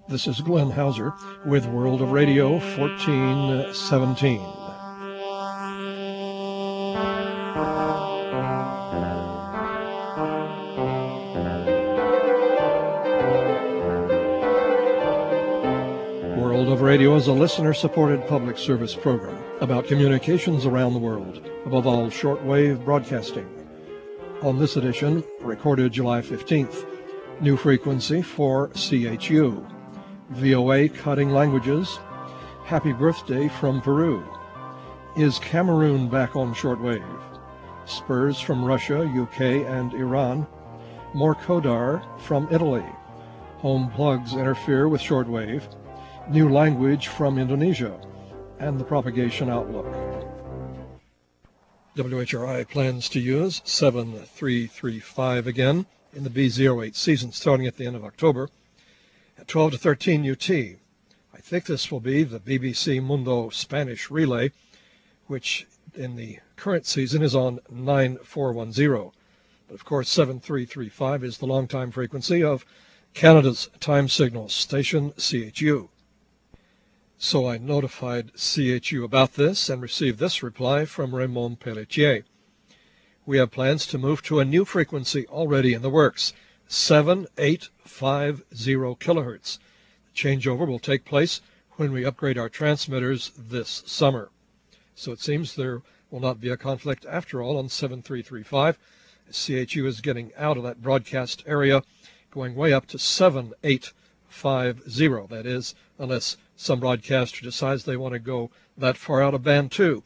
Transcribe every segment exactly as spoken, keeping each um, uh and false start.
This is Glenn Hauser with World of Radio fourteen seventeen. World of Radio is a listener-supported public service program about communications around the world, above all shortwave broadcasting. On this edition, recorded July fifteenth, new frequency for C H U. V O A Cutting Languages, Happy Birthday from Peru. Is Cameroon back on shortwave? Spurs from Russia, U K, and Iran. More Kodar from Italy. Home plugs interfere with shortwave. New language from Indonesia. And the propagation outlook. W H R I plans to use seven three three five again in the B zero eight season starting at the end of October. At twelve to thirteen U T. I think this will be the B B C Mundo Spanish relay, which in the current season is on nine four one zero. But of course, seven three three five is the long-time frequency of Canada's time signal station, C H U. So I notified C H U about this and received this reply from Raymond Pelletier. We have plans to move to a new frequency already in the works, seven eight five zero kilohertz. The changeover will take place when we upgrade our transmitters this summer. So it seems there will not be a conflict after all on seven three three five. C H U is getting out of that broadcast area, going way up to seven eight five zero. That is, unless some broadcaster decides they want to go that far out of band two.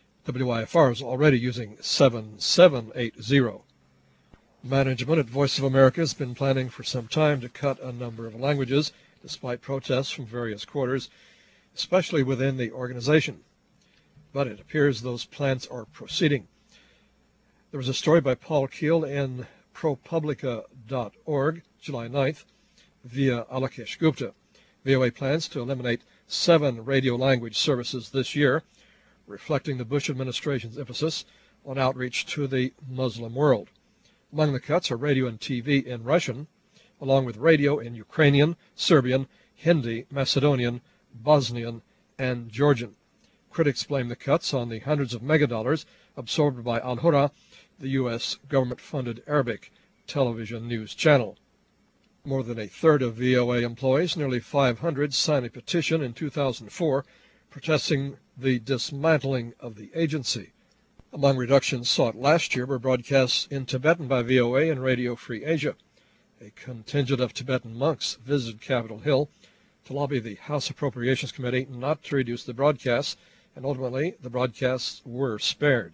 W I F R is already using seven seven eight zero. Management at Voice of America has been planning for some time to cut a number of languages, despite protests from various quarters, especially within the organization. But it appears those plans are proceeding. There was a story by Paul Keel in ProPublica dot org, July ninth, via Alakesh Gupta. V O A plans to eliminate seven radio language services this year, reflecting the Bush administration's emphasis on outreach to the Muslim world. Among the cuts are radio and T V in Russian, along with radio in Ukrainian, Serbian, Hindi, Macedonian, Bosnian, and Georgian. Critics blame the cuts on the hundreds of megadollars absorbed by Al Hurra, the U S government-funded Arabic television news channel. More than a third of V O A employees, nearly five hundred, signed a petition in two thousand four protesting the dismantling of the agency. Among reductions sought last year were broadcasts in Tibetan by V O A and Radio Free Asia. A contingent of Tibetan monks visited Capitol Hill to lobby the House Appropriations Committee not to reduce the broadcasts, and ultimately the broadcasts were spared.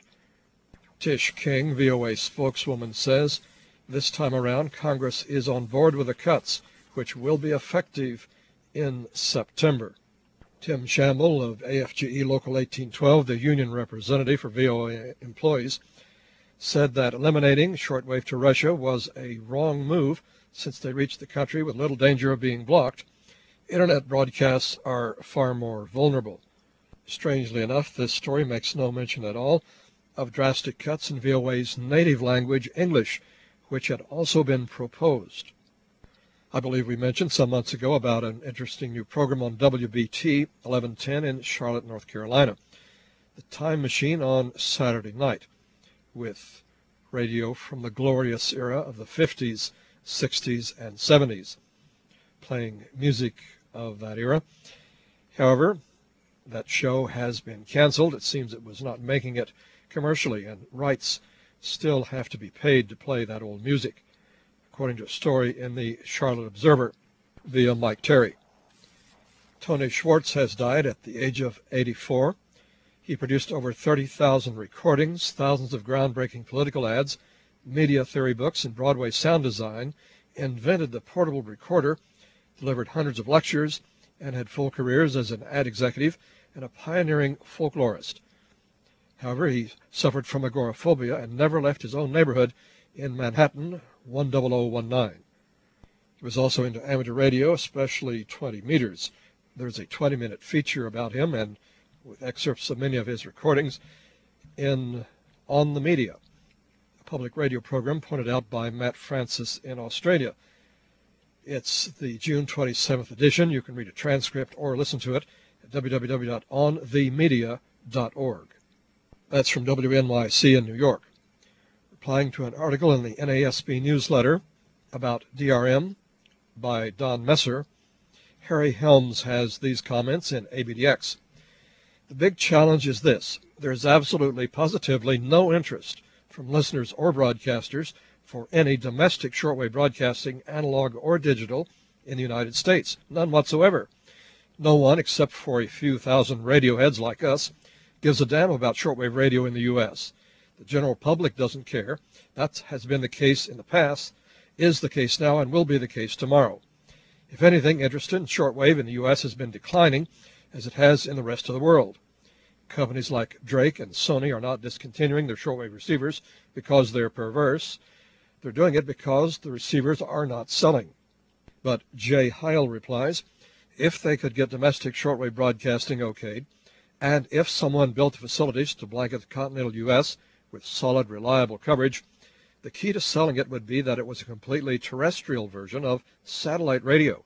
Tish King, V O A spokeswoman, says this time around Congress is on board with the cuts, which will be effective in September. Tim Shamble of A F G E Local eighteen twelve, the union representative for V O A employees, said that eliminating shortwave to Russia was a wrong move since they reached the country with little danger of being blocked. Internet broadcasts are far more vulnerable. Strangely enough, this story makes no mention at all of drastic cuts in V O A's native language, English, which had also been proposed. I believe we mentioned some months ago about an interesting new program on W B T eleven ten in Charlotte, North Carolina, The Time Machine on Saturday night, with radio from the glorious era of the fifties, sixties, and seventies, playing music of that era. However, that show has been canceled. It seems it was not making it commercially, and rights still have to be paid to play that old music, according to a story in the Charlotte Observer via Mike Terry. Tony Schwartz has died at the age of eighty-four. He produced over thirty thousand recordings, thousands of groundbreaking political ads, media theory books, and Broadway sound design, invented the portable recorder, delivered hundreds of lectures, and had full careers as an ad executive and a pioneering folklorist. However, he suffered from agoraphobia and never left his own neighborhood in Manhattan, one zero zero one nine. He was also into amateur radio, especially twenty meters. There's a twenty-minute feature about him, and with excerpts of many of his recordings, in On the Media, a public radio program pointed out by Matt Francis in Australia. It's the June twenty-seventh edition. You can read a transcript or listen to it at w w w dot on the media dot org. That's from W N Y C in New York. Replying to an article in the N A S B newsletter about D R M by Don Messer, Harry Helms has these comments in A B D X. The big challenge is this. There is absolutely, positively no interest from listeners or broadcasters for any domestic shortwave broadcasting, analog or digital, in the United States. None whatsoever. No one, except for a few thousand radioheads like us, gives a damn about shortwave radio in the U S. The general public doesn't care. That has been the case in the past, is the case now, and will be the case tomorrow. If anything, interest in shortwave in the U S has been declining, as it has in the rest of the world. Companies like Drake and Sony are not discontinuing their shortwave receivers because they're perverse. They're doing it because the receivers are not selling. But Jay Heil replies, if they could get domestic shortwave broadcasting okayed, and if someone built the facilities to blanket the continental U S with solid, reliable coverage, the key to selling it would be that it was a completely terrestrial version of satellite radio.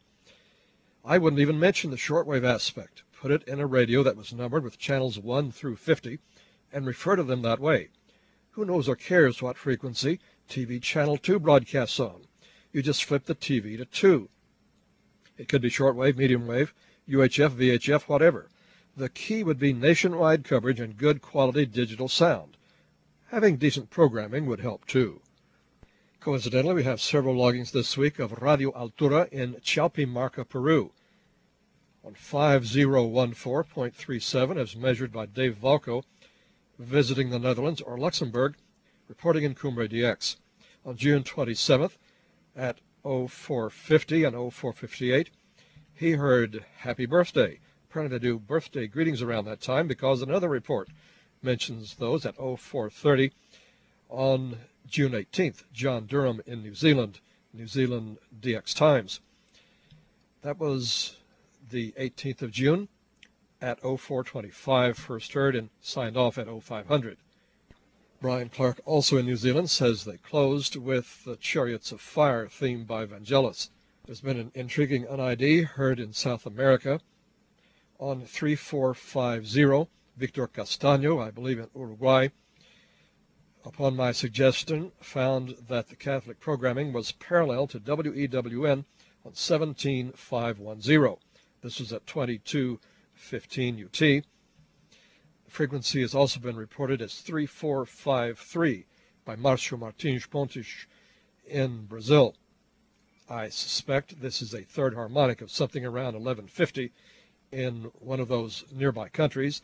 I wouldn't even mention the shortwave aspect. Put it in a radio that was numbered with channels one through fifty and refer to them that way. Who knows or cares what frequency T V channel two broadcasts on? You just flip the T V to two. It could be shortwave, medium wave, U H F, V H F, whatever. The key would be nationwide coverage and good quality digital sound. Having decent programming would help too. Coincidentally, we have several loggings this week of Radio Altura in Chalpimarca, Peru, on five thousand fourteen point three seven as measured by Dave Valco, visiting the Netherlands or Luxembourg, reporting in Cumbre D X. On June twenty-seventh at oh four fifty and oh four fifty-eight, he heard Happy Birthday. Apparently they do birthday greetings around that time because another report mentions those at oh four thirty. On June eighteenth, John Durham in New Zealand, New Zealand D X Times. That was the eighteenth of June at oh four twenty-five, first heard and signed off at oh five hundred. Brian Clark, also in New Zealand, says they closed with the Chariots of Fire theme by Vangelis. There's been an intriguing N I D heard in South America on three four five zero, Victor Castaño, I believe in Uruguay, upon my suggestion, found that the Catholic programming was parallel to W E W N on seventeen five ten. This was at twenty-two fifteen U T. The frequency has also been reported as three four five three by Marcio Martins Pontes in Brazil. I suspect this is a third harmonic of something around eleven fifty in one of those nearby countries,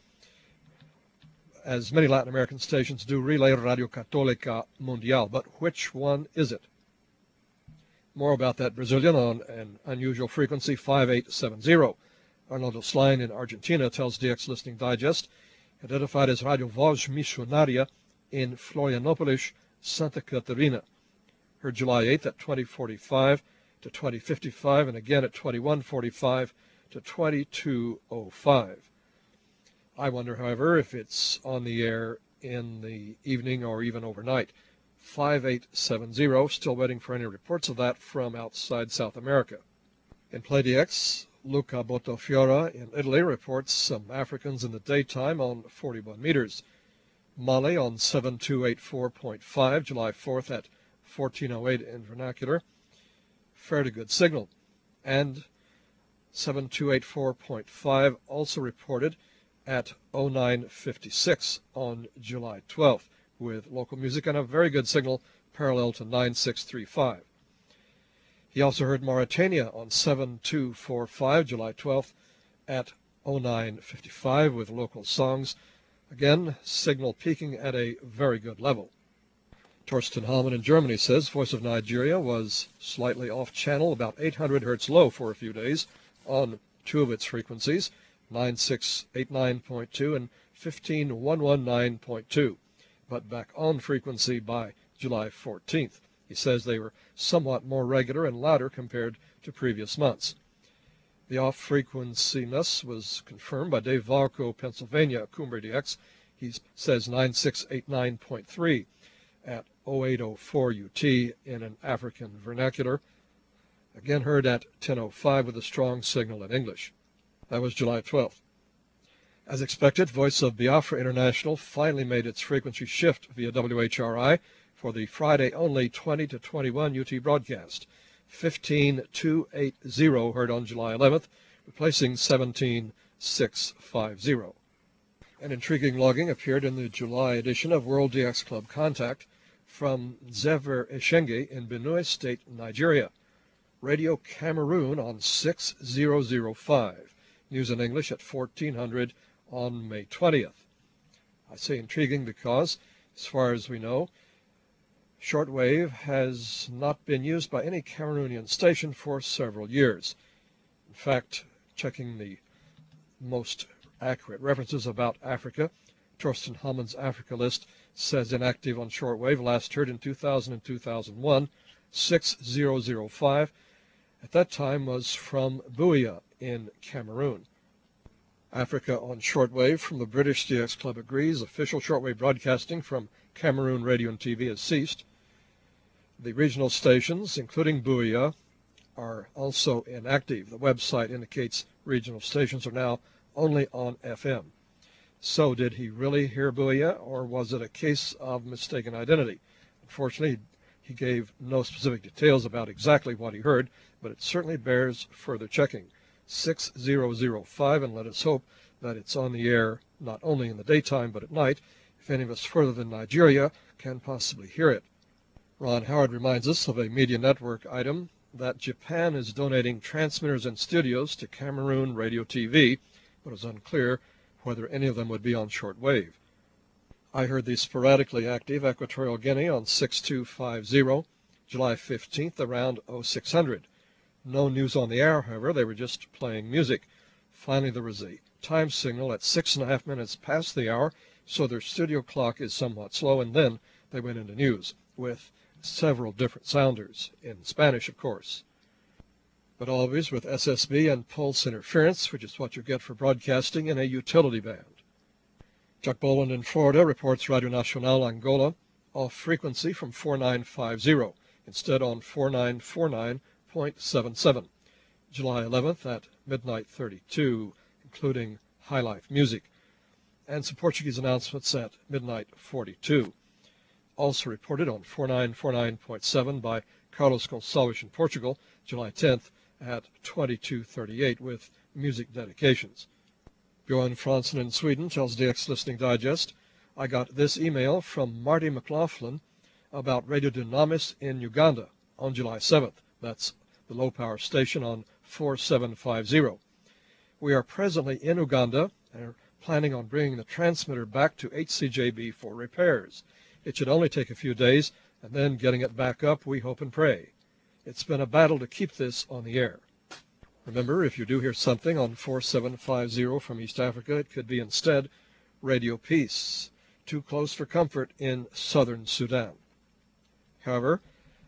as many Latin American stations do relay Radio Católica Mundial. But which one is it? More about that Brazilian on an unusual frequency, five eight seven zero. Arnoldo Slein in Argentina tells D X Listening Digest, identified as Radio Voz Missionaria in Florianópolis, Santa Catarina. Heard July eighth at twenty forty-five to twenty fifty-five, and again at twenty-one forty-five to twenty-two oh five. I wonder, however, if it's on the air in the evening or even overnight. five eight seven zero, still waiting for any reports of that from outside South America. In Play D X, Luca Botafiora in Italy reports some Africans in the daytime on forty-one meters. Mali on seven two eight four point five, July fourth at fourteen oh eight in vernacular. Fairly good signal. And seven two eight four point five also reported at oh nine fifty-six on July twelfth, with local music and a very good signal parallel to nine six three five. He also heard Mauritania on seven two four five, July twelfth, at oh nine fifty-five with local songs. Again, signal peaking at a very good level. Torsten Hallman in Germany says Voice of Nigeria was slightly off channel, about eight hundred hertz low for a few days on two of its frequencies, nine six eight nine point two and fifteen one nineteen point two, but back on frequency by July fourteenth. He says they were somewhat more regular and louder compared to previous months. The off-frequenciness was confirmed by Dave Valco, Pennsylvania, Cumbre D X. He says nine six eight nine point three at oh eight oh four U T in an African vernacular. again heard at ten oh five with a strong signal in English. That was July twelfth. As expected, Voice of Biafra International finally made its frequency shift via W H R I for the Friday-only twenty to twenty-one U T broadcast. fifteen two eighty heard on July eleventh, replacing seventeen six fifty. An intriguing logging appeared in the July edition of World D X Club Contact from Zever Eshenge in Benue State, Nigeria. Radio Cameroon on six thousand five. News in English at fourteen hundred on May twentieth. I say intriguing because, as far as we know, shortwave has not been used by any Cameroonian station for several years. In fact, checking the most accurate references about Africa, Torsten Hammond's Africa list says inactive on shortwave, last heard in two thousand and two thousand one, six thousand five. At that time was from Buea in Cameroon. Africa on shortwave from the British D X Club agrees official shortwave broadcasting from Cameroon radio and T V has ceased. The regional stations, including Buea, are also inactive. The website indicates regional stations are now only on F M. So did he really hear Buea, or was it a case of mistaken identity? Unfortunately, he gave no specific details about exactly what he heard, but it certainly bears further checking. six thousand five, and let us hope that it's on the air not only in the daytime but at night, if any of us further than Nigeria can possibly hear it. Ron Howard reminds us of a Media Network item that Japan is donating transmitters and studios to Cameroon Radio T V, but it was unclear whether any of them would be on shortwave. I heard the sporadically active Equatorial Guinea on six two five zero, July fifteenth, around oh six hundred. No news on the air, however, they were just playing music. Finally, there was a time signal at six and a half minutes past the hour, so their studio clock is somewhat slow, and then they went into news, with several different sounders, in Spanish, of course. But always with S S B and pulse interference, which is what you get for broadcasting in a utility band. Chuck Boland in Florida reports Radio Nacional Angola off frequency from four nine five zero, instead on four nine four nine point seven seven. July eleventh at midnight thirty-two, including High Life Music, and some Portuguese announcements at midnight forty-two. Also reported on four nine four nine point seven by Carlos Gonçalves in Portugal, July tenth at twenty-two thirty-eight, with music dedications. Bjorn Franzen in Sweden tells D X Listening Digest, I got this email from Marty McLaughlin about Radio Dynamis in Uganda on July seventh. That's the low-power station on four seven five zero. We are presently in Uganda and are planning on bringing the transmitter back to H C J B for repairs. It should only take a few days, and then getting it back up, we hope and pray. It's been a battle to keep this on the air. Remember, if you do hear something on four seven five zero from East Africa, it could be instead Radio Peace, too close for comfort in southern Sudan. However,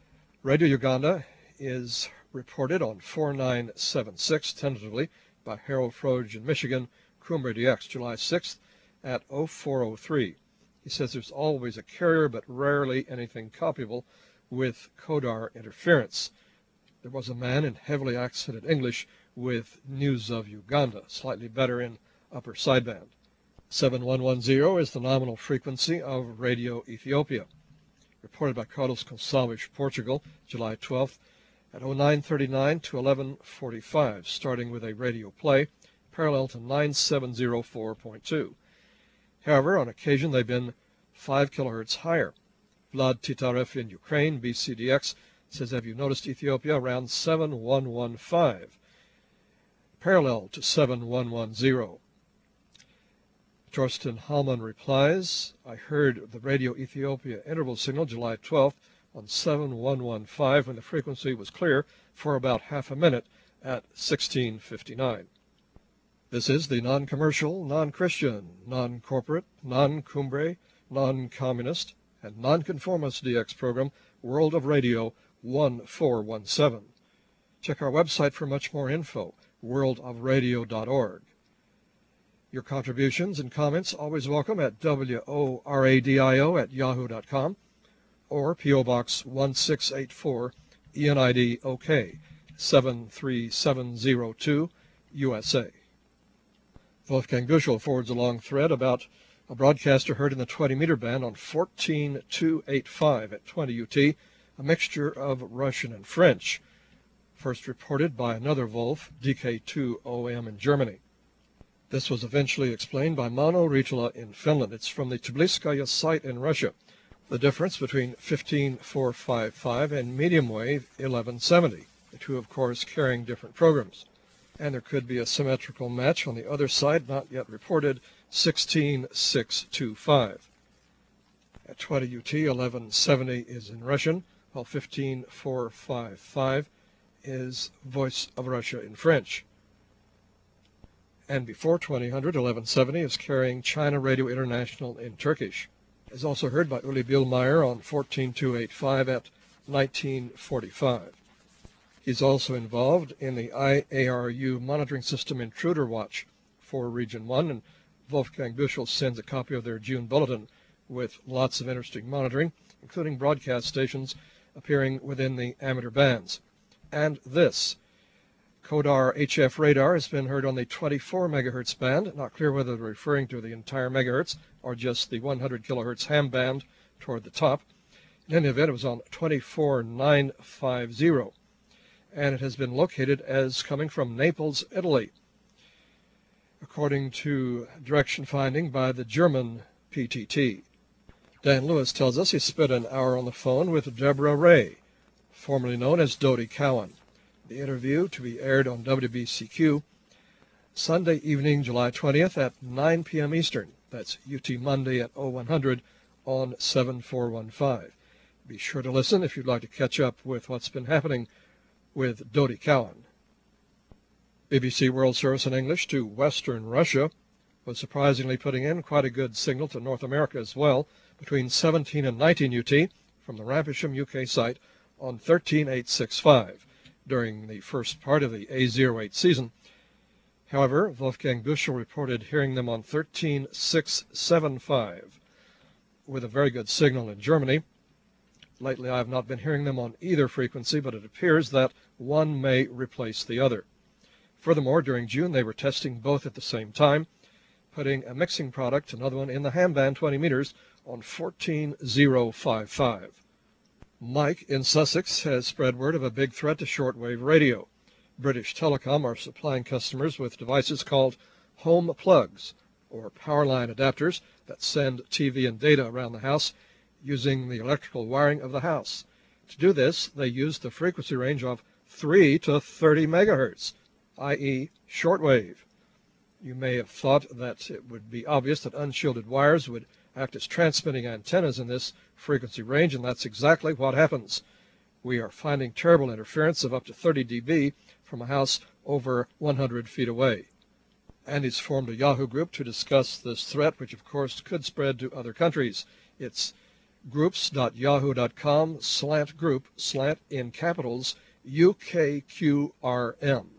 Radio Uganda is reported on four nine seven six, tentatively, by Harold Froge in Michigan, Cumbre D X, July sixth at oh four oh three. He says there's always a carrier, but rarely anything copyable with Kodar interference. There was a man in heavily accented English with News of Uganda, slightly better in upper sideband. seven one one zero is the nominal frequency of Radio Ethiopia. Reported by Carlos Gonçalves, Portugal, July twelfth at oh nine thirty-nine to eleven forty-five, starting with a radio play parallel to nine seven zero four point two. However, on occasion they've been five kilohertz higher. Vlad Titarev in Ukraine, B C D X, says, have you noticed Ethiopia around seven one one five, parallel to seven one one zero? Torsten Hallman replies, I heard the Radio Ethiopia interval signal July twelfth on seven one one five when the frequency was clear for about half a minute at sixteen fifty-nine. This is the non-commercial, non-Christian, non-corporate, non-Cumbre, non-communist, and non-conformist D X program, World of Radio one four one seven. Check our website for much more info, world of radio dot org. Your contributions and comments always welcome at woradio at yahoo dot com or P O Box one six eight four, E N I D OK, seven three seven zero two, U S A. Wolfgang Büchel forwards a long thread about a broadcaster heard in the twenty meter band on fourteen two eighty-five at twenty U T, a mixture of Russian and French, first reported by another Wolf, D K two O M in Germany. This was eventually explained by Mano Ritala in Finland. It's from the Tbilskaya site in Russia. The difference between fifteen four fifty-five and medium wave eleven seventy, the two of course carrying different programs. And there could be a symmetrical match on the other side, not yet reported, sixteen six twenty-five. At twenty U T, eleven seventy is in Russian, while fifteen four fifty-five is Voice of Russia in French. And before twenty hundred, eleven seventy is carrying China Radio International in Turkish. Is also heard by Uli Bielmeyer on fourteen two eighty-five at nineteen forty-five. He's also involved in the I A R U monitoring system Intruder Watch for Region one, and Wolfgang Büchel sends a copy of their June bulletin with lots of interesting monitoring, including broadcast stations appearing within the amateur bands. And this, Kodar H F radar has been heard on the twenty-four megahertz band, not clear whether they're referring to the entire megahertz or just the one hundred kilohertz ham band toward the top. In any event, it was on twenty-four nine fifty, and it has been located as coming from Naples, Italy, according to direction finding by the German P T T. Dan Lewis tells us he spent an hour on the phone with Deborah Ray, formerly known as Dodie Cowan. The interview to be aired on W B C Q Sunday evening, July twentieth at nine p m Eastern. That's U T Monday at oh one hundred on seven four one five. Be sure to listen if you'd like to catch up with what's been happening with Dodie Cowan. B B C World Service in English to Western Russia was surprisingly putting in quite a good signal to North America as well, between seventeen and nineteen U T from the Rampisham U K site on thirteen eight sixty-five. During the first part of the A zero eight season. However, Wolfgang Büchel reported hearing them on thirteen six seventy-five with a very good signal in Germany. Lately, I have not been hearing them on either frequency, but it appears that one may replace the other. Furthermore, during June, they were testing both at the same time, putting a mixing product, another one in the ham band, twenty meters, on fourteen oh fifty-five. Mike in Sussex has spread word of a big threat to shortwave radio. British Telecom are supplying customers with devices called home plugs, or power line adapters that send T V and data around the house using the electrical wiring of the house. To do this, they use the frequency range of three to thirty megahertz, that is shortwave. You may have thought that it would be obvious that unshielded wires would act as transmitting antennas in this frequency range, and that's exactly what happens. We are finding terrible interference of up to thirty d B from a house over one hundred feet away. And he's formed a Yahoo group to discuss this threat, which of course could spread to other countries. It's groups dot yahoo dot com slant group slant in capitals U K Q R M.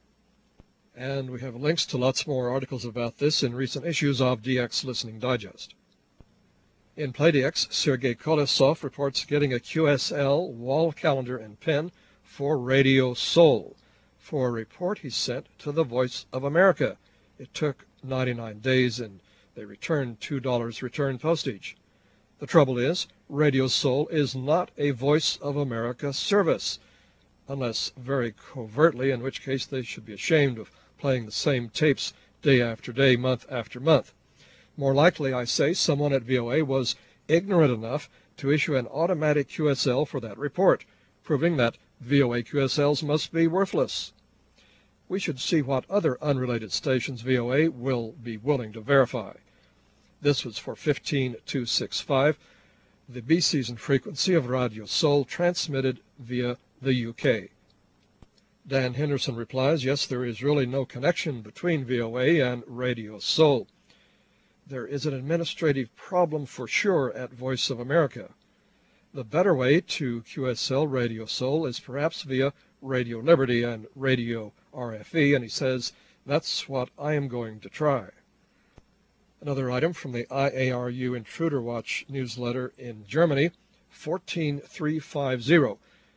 And we have links to lots more articles about this in recent issues of D X Listening Digest. In PlayDX, Sergei Kolesov reports getting a Q S L wall calendar and pen for Radio Soul for a report he sent to the Voice of America. It took ninety-nine days, and they returned two dollars return postage. The trouble is, Radio Soul is not a Voice of America service, unless very covertly, in which case they should be ashamed of playing the same tapes day after day, month after month. More likely, I say, someone at V O A was ignorant enough to issue an automatic Q S L for that report, proving that V O A Q S Ls must be worthless. We should see what other unrelated stations V O A will be willing to verify. This was for fifteen two sixty-five, the B-season frequency of Radio Soul transmitted via the U K. Dan Henderson replies, yes, there is really no connection between V O A and Radio Soul. There is an administrative problem for sure at Voice of America. The better way to Q S L Radio Soul is perhaps via Radio Liberty and Radio R F E, and he says, that's what I am going to try. Another item from the I A R U Intruder Watch newsletter in Germany, fourteen three fifty,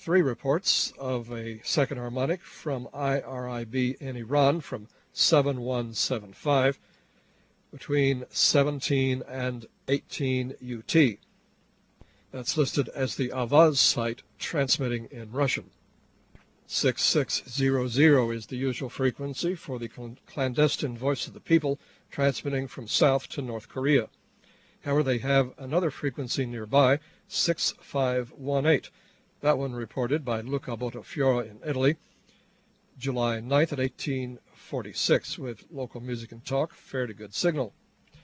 three reports of a second harmonic from I R I B in Iran from seven one seven five between seventeen and eighteen U T. That's listed as the Avaz site transmitting in Russian. six six zero zero is the usual frequency for the clandestine Voice of the People transmitting from South to North Korea. However, they have another frequency nearby, six five one eight. That one reported by Luca Botafiore in Italy, July ninth at eighteen forty-six, with local music and talk, fair to good signal.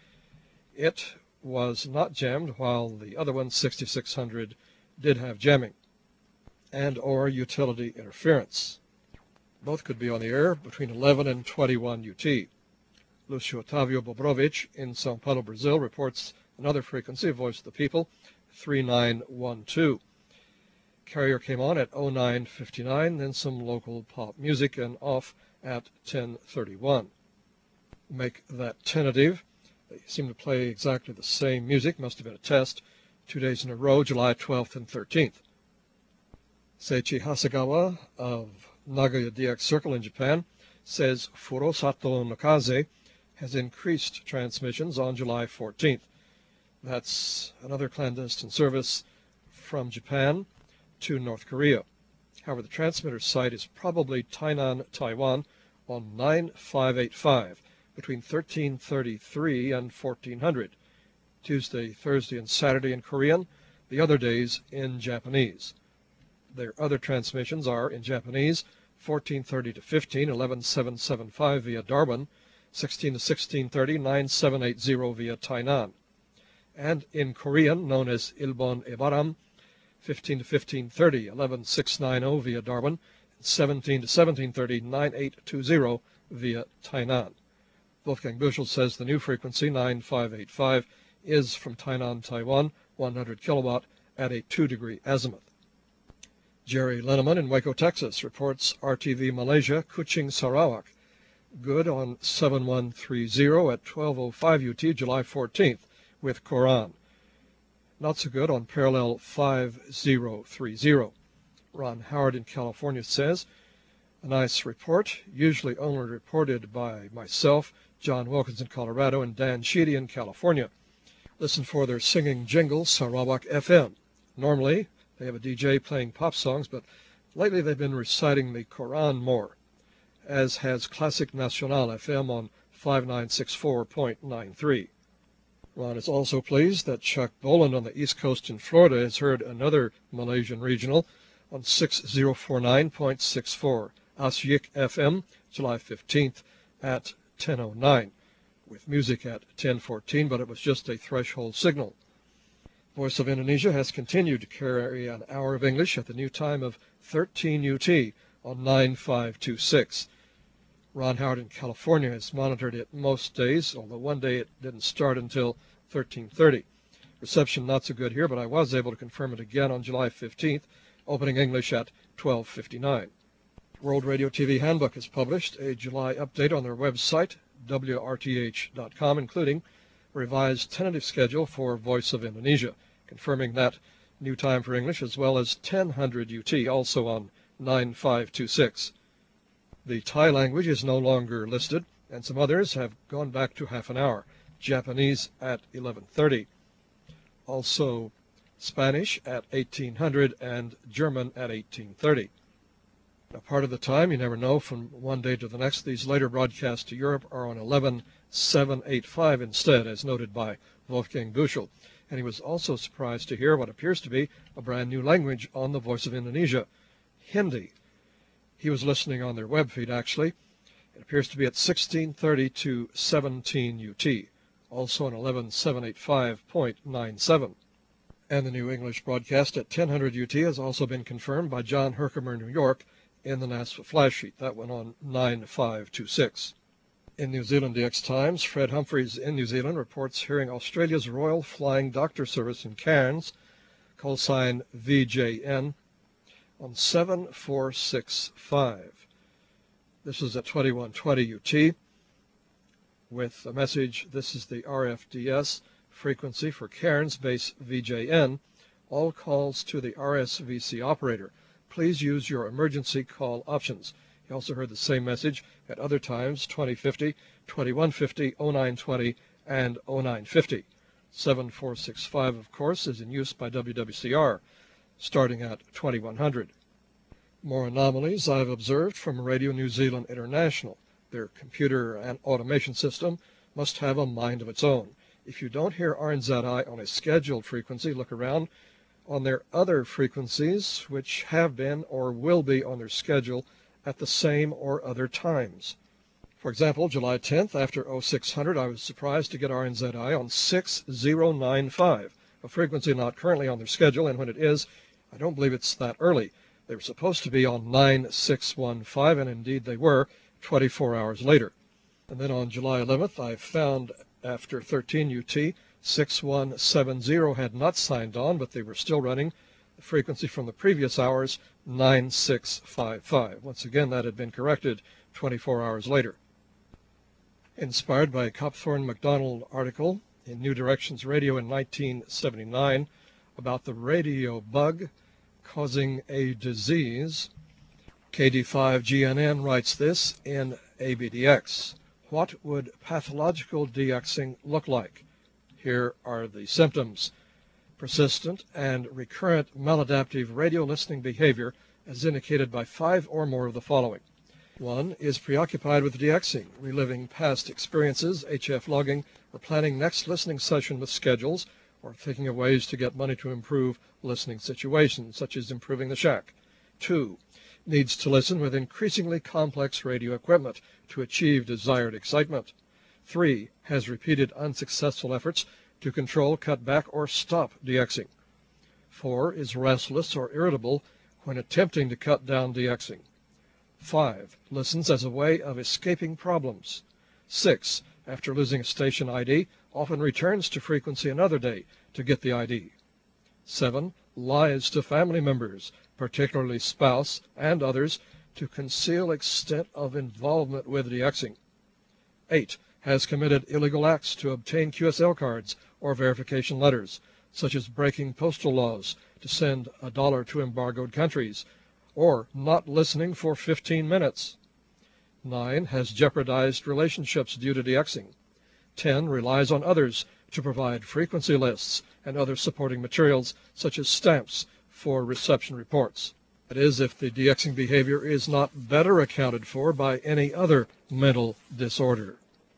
It was not jammed, while the other one, sixty-six hundred, did have jamming and or utility interference. Both could be on the air between eleven and twenty-one U T. Lucio Otavio Bobrovich in Sao Paulo, Brazil, reports another frequency, Voice of the People, three nine one two. Carrier came on at oh nine fifty-nine, then some local pop music, and off at ten thirty-one. Make that tentative. They seem to play exactly the same music, must have been a test, two days in a row, July twelfth and thirteenth. Seiichi Hasegawa of Nagoya D X Circle in Japan says Furosato no Kaze has increased transmissions on July fourteenth. That's another clandestine service from Japan to North Korea. However, the transmitter site is probably Tainan, Taiwan on nine five eight five between thirteen thirty-three and fourteen hundred, Tuesday, Thursday, and Saturday in Korean, the other days in Japanese. Their other transmissions are in Japanese, fourteen thirty to fifteen, eleven seven seven five via Darwin, sixteen to sixteen thirty, nine seven eight zero via Tainan. And in Korean, known as Ilbon Ebaram, fifteen to fifteen thirty, eleven six ninety via Darwin, seventeen to seventeen thirty, nine eight two zero via Tainan. Wolfgang Bushel says the new frequency, nine five eight five, is from Tainan, Taiwan, one hundred kilowatt at a two degree azimuth. Jerry Lenneman in Waco, Texas, reports R T V Malaysia, Kuching, Sarawak, good on seven one three zero at twelve oh five U T, July fourteenth, with Quran. Not so good on parallel five zero three zero. Ron Howard in California says, a nice report, usually only reported by myself, John Wilkins in Colorado, and Dan Sheedy in California. Listen for their singing jingle, Sarawak F M. Normally, they have a D J playing pop songs, but lately they've been reciting the Quran more, as has Classic Nacional F M on five nine six four point nine three. Ron is also pleased that Chuck Boland on the East Coast in Florida has heard another Malaysian regional on six oh four nine point six four, Asyik F M, July fifteenth at ten oh nine, with music at ten fourteen, but it was just a threshold signal. Voice of Indonesia has continued to carry an hour of English at the new time of thirteen U T on nine five two six. Ron Howard in California has monitored it most days, although one day it didn't start until thirteen thirty. Reception not so good here, but I was able to confirm it again on July fifteenth, opening English at twelve fifty-nine. World Radio T V Handbook has published a July update on their website, W R T H dot com, including a revised tentative schedule for Voice of Indonesia, confirming that new time for English, as well as ten hundred U T, also on nine five two six. The Thai language is no longer listed, and some others have gone back to half an hour. Japanese at eleven thirty. Also Spanish at eighteen hundred and German at eighteen thirty. Now, part of the time, you never know, from one day to the next, these later broadcasts to Europe are on eleven seven eighty-five instead, as noted by Wolfgang Bushel. And he was also surprised to hear what appears to be a brand new language on the Voice of Indonesia, Hindi. He was listening on their web feed, actually. It appears to be at sixteen thirty to seventeen U T, also on eleven seven eighty-five point nine seven. And the new English broadcast at ten hundred U T has also been confirmed by John Herkimer, New York, in the NASA flash sheet. That went on nine five two six. In New Zealand D X Times, Fred Humphreys in New Zealand reports hearing Australia's Royal Flying Doctor Service in Cairns, call sign V J N, on seven four six five. This is at twenty-one twenty U T, with a message, this is the R F D S frequency for Cairns base V J N. All calls to the R S V C operator. please use your emergency call options. He also heard the same message at other times, twenty fifty, twenty-one fifty, oh nine twenty, and oh nine fifty. seven four six five, of course, is in use by W W C R, starting at twenty-one hundred. More anomalies I've observed from Radio New Zealand International. Their computer and automation system must have a mind of its own. If you don't hear R N Z I on a scheduled frequency, look around on their other frequencies, which have been or will be on their schedule at the same or other times. For example, July tenth, after oh six hundred, I was surprised to get R N Z I on six oh nine five, a frequency not currently on their schedule, and when it is, I don't believe it's that early. They were supposed to be on nine six one five, and indeed they were, twenty-four hours later. And then on July eleventh, I found after thirteen U T, six one seven zero had not signed on, but they were still running the frequency from the previous hours, nine six five five. Once again, that had been corrected twenty-four hours later. Inspired by a Copthorne MacDonald article in New Directions Radio in nineteen seventy-nine about the radio bug causing a disease, K D five G N N writes this in A B D X. What would pathological DXing look like? Here are the symptoms. Persistent and recurrent maladaptive radio listening behavior as indicated by five or more of the following. One is preoccupied with DXing, reliving past experiences, H F logging, or planning next listening session with schedules, or thinking of ways to get money to improve listening situations, such as improving the shack. Two, needs to listen with increasingly complex radio equipment to achieve desired excitement. Three, has repeated unsuccessful efforts to control, cut back, or stop DXing. Four, is restless or irritable when attempting to cut down DXing. Five, listens as a way of escaping problems. Six, after losing a station I D, often returns to frequency another day to get the I D. Seven, lies to family members, particularly spouse and others, to conceal extent of involvement with DXing. Eight, has committed illegal acts to obtain Q S L cards or verification letters, such as breaking postal laws to send a dollar to embargoed countries, or not listening for fifteen minutes. Nine, has jeopardized relationships due to DXing. Ten, relies on others to provide frequency lists and other supporting materials, such as stamps, for reception reports. That is, if the DXing behavior is not better accounted for by any other mental disorder.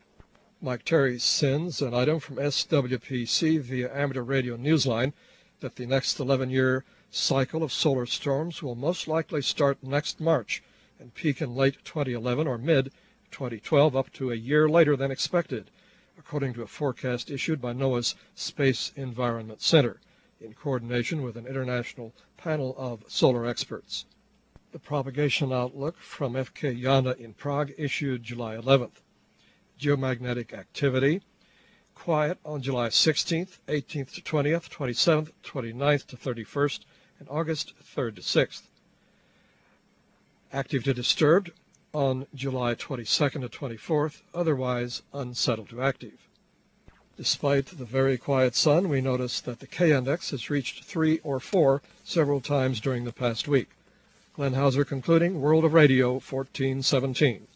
Mike Terry sends an item from S W P C via Amateur Radio Newsline that the next eleven-year cycle of solar storms will most likely start next March and peak in late twenty eleven or mid twenty twelve, up to a year later than expected, according to a forecast issued by NOAA's Space Environment Center, in coordination with an international panel of solar experts. The propagation outlook from F K Jana in Prague, issued July eleventh. Geomagnetic activity, quiet on July sixteenth, eighteenth to twentieth, twenty-seventh, twenty-ninth to thirty-first, and August third to sixth. Active to disturbed on July twenty-second to twenty-fourth, otherwise unsettled to active. Despite the very quiet sun, we notice that the K-index has reached three or four several times during the past week. Glenn Hauser concluding, World of Radio fourteen seventeen.